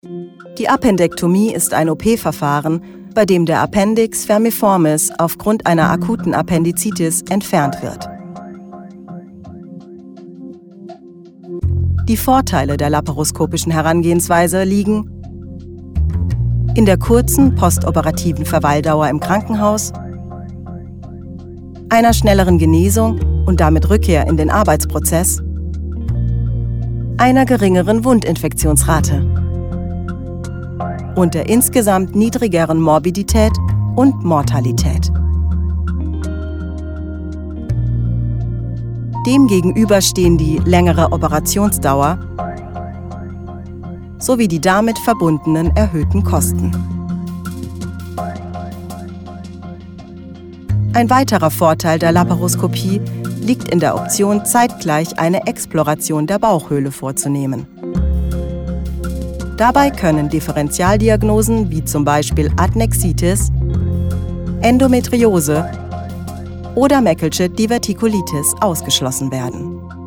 Die Appendektomie ist ein OP-Verfahren, bei dem der Appendix vermiformis aufgrund einer akuten Appendizitis entfernt wird. Die Vorteile der laparoskopischen Herangehensweise liegen in der kurzen postoperativen Verweildauer im Krankenhaus, einer schnelleren Genesung und damit Rückkehr in den Arbeitsprozess, einer geringeren Wundinfektionsrate und der insgesamt niedrigeren Morbidität und Mortalität. Demgegenüber stehen die längere Operationsdauer sowie die damit verbundenen erhöhten Kosten. Ein weiterer Vorteil der Laparoskopie liegt in der Option, zeitgleich eine Exploration der Bauchhöhle vorzunehmen. Dabei können Differentialdiagnosen wie zum Beispiel Adnexitis, Endometriose oder Mäckelsche Divertikulitis ausgeschlossen werden.